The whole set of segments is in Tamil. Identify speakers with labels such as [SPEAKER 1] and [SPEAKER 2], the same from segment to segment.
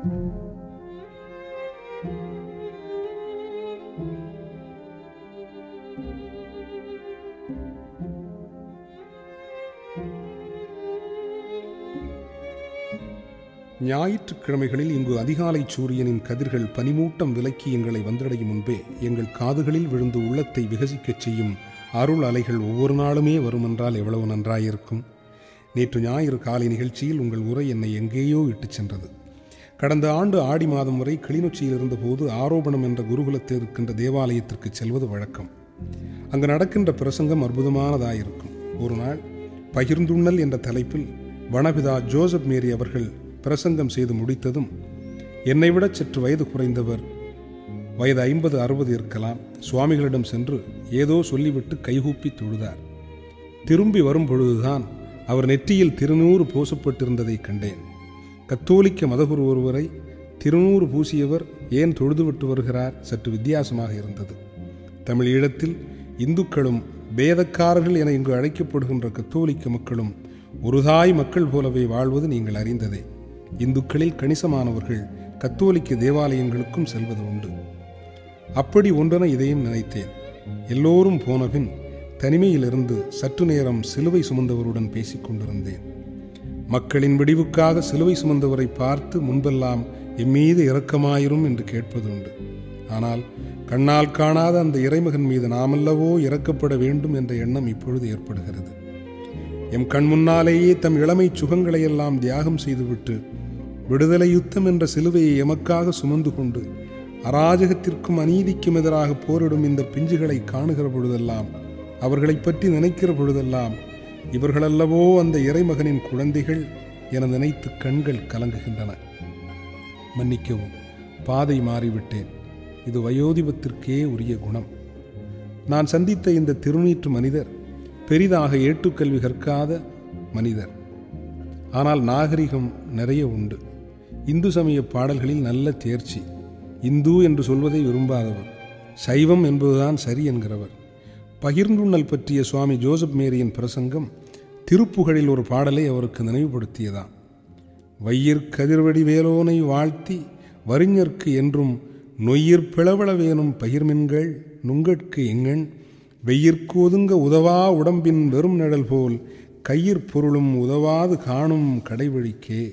[SPEAKER 1] ஞாயிற்றுக்கிழமைகளில் இங்கு அதிகாலை சூரியனின் கதிர்கள் பனிமூட்டம் விலக்கி எங்களை வந்தடையும் முன்பே எங்கள் காதுகளில் விழுந்து உள்ளத்தை விகசிக்கச் செய்யும் அருள் அலைகள் ஒவ்வொரு நாளுமே வருமென்றால் எவ்வளவு நன்றாயிருக்கும். நேற்று ஞாயிறு காலை நிகழ்ச்சியில் உங்கள் உரை என்னை எங்கேயோ இட்டுச் சென்றது. கடந்த ஆண்டு ஆடி மாதம் வரை கிளிநொச்சியில் இருந்தபோது ஆரோபணம் என்ற குருகுலத்தில் இருக்கின்ற தேவாலயத்திற்கு செல்வது வழக்கம். அங்கு நடக்கின்ற பிரசங்கம் அற்புதமானதாயிருக்கும். ஒரு நாள் பகிர்ந்துண்ணல் என்ற தலைப்பில் வனபிதா ஜோசப் மேரி அவர்கள் பிரசங்கம் செய்து முடித்ததும், என்னை விட சற்று வயது குறைந்தவர், வயது 50-60 இருக்கலாம், சுவாமிகளிடம் சென்று ஏதோ சொல்லிவிட்டு கைகூப்பி தொழுதார். திரும்பி வரும் பொழுதுதான் அவர் நெற்றியில் திருநூறு பூசப்பட்டிருந்ததை கண்டேன். கத்தோலிக்க மதகுரு ஒருவரை திருநூறு பூசியவர் ஏன் தொழுதுவிட்டு வருகிறார்? சற்று வித்தியாசமாக இருந்தது. தமிழ் ஈழத்தில் இந்துக்களும் பேதக்காரர்கள் என இங்கு அழைக்கப்படுகின்ற கத்தோலிக்க மக்களும் ஒரு தாய் மக்கள் போலவே வாழ்வது நீங்கள் அறிந்ததே. இந்துக்களில் கணிசமானவர்கள் கத்தோலிக்க தேவாலயங்களுக்கும் செல்வது உண்டு. அப்படி ஒன்றென இதையும் நினைத்தேன். எல்லோரும் போனபின் தனிமையிலிருந்து சற்று நேரம் சிலுவை சுமந்தவருடன் பேசிக் கொண்டிருந்தேன். மக்களின் விடிவுக்காக சிலுவை சுமந்தவரை பார்த்து முன்பெல்லாம் எம்மீது இரக்கமாயிரும் என்று கேட்பதுண்டு. ஆனால் கண்ணால் காணாத அந்த இறைமகன் மீது நாமல்லவோ இரக்கப்பட வேண்டும் என்ற எண்ணம் இப்பொழுது ஏற்படுகிறது. எம் கண் முன்னாலேயே தம் இளமை சுகங்களையெல்லாம் தியாகம் செய்துவிட்டு விடுதலை யுத்தம் என்ற சிலுவையை எமக்காக சுமந்து கொண்டு அராஜகத்திற்கும் அநீதிக்கும் எதிராக போரிடும் இந்த பிஞ்சுகளை காணுகிற பொழுதெல்லாம், அவர்களை பற்றி நினைக்கிற பொழுதெல்லாம், இவர்களல்லவோ அந்த இறைமகனின் குழந்தைகள் என நினைத்து கண்கள் கலங்குகின்றன. மன்னிக்கவும், பாதை மாறிவிட்டேன். இது வயோதிபத்திற்கே உரிய குணம். நான் சந்தித்த இந்த திருநீற்று மனிதர் பெரிதாக ஏட்டுக்கல்வி கற்காத மனிதர். ஆனால் நாகரிகம் நிறைய உண்டு. இந்து சமய பாடல்களில் நல்ல தேர்ச்சி. இந்து என்று சொல்வதை விரும்பாதவர், சைவம் என்பதுதான் சரி என்கிறவர். பகிர்ந்துண்ணல் பற்றிய சுவாமி ஜோசப் மேரியின் பிரசங்கம் திருப்புகழில் ஒரு பாடலை அவருக்கு நினைவுபடுத்தியதாம். வையிற் கதிர்வடி வேலோனை வாழ்த்தி வறிஞர்க்கு என்றும் நொய்யிற் பிளவள வேணும் பகிர்மின்கள் நுங்கட்கு எங்கண் வெய்யிற்கு ஒதுங்க உதவா உடம்பின் வெறும் நிழல் போல் கையிற் பொருளும் உதவாது காணும் கடைவழிக்கே.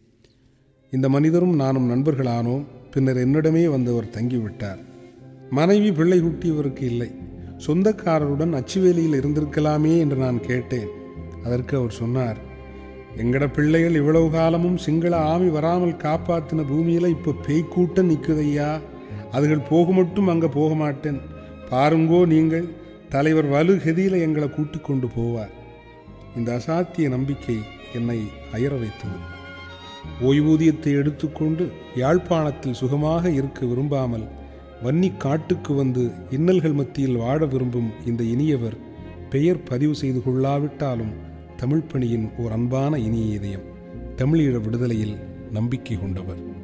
[SPEAKER 1] இந்த மனிதரும் நானும் நண்பர்களானோம். பின்னர் என்னிடமே வந்தவர் தங்கிவிட்டார். மனைவி பிள்ளை குட்டி இவருக்கு இல்லை. சொந்தக்காரருடன் அச்சுவேலியில் இருந்திருக்கலாமே என்று நான் கேட்டேன். அதற்கு அவர் சொன்னார், எங்கட பிள்ளைகள் இவ்வளவு காலமும் சிங்கள ஆமி வராமல் காப்பாத்தின பூமியில இப்ப பேய்க்கூட்டம் நிற்குதையா. அதுகள் போக மட்டும் அங்க போக மாட்டேன். பாருங்கோ, நீங்கள் தலைவர் வலுகதியில எங்களை கூட்டிக் கொண்டு போவார். இந்த அசாத்திய நம்பிக்கை என்னை அயர வைத்தது. ஓய்வூதியத்தை எடுத்துக்கொண்டு யாழ்ப்பாணத்தில் சுகமாக இருக்க விரும்பாமல் வன்னி காட்டுக்கு வந்து இன்னல்கள் மத்தியில் வாழ விரும்பும் இந்த இனியவர் பெயர் பதிவு செய்து கொள்ளாவிட்டாலும் தமிழ் பணியின் ஓர் அன்பான இனிய இதயம், தமிழீழ விடுதலையில் நம்பிக்கை கொண்டவர்.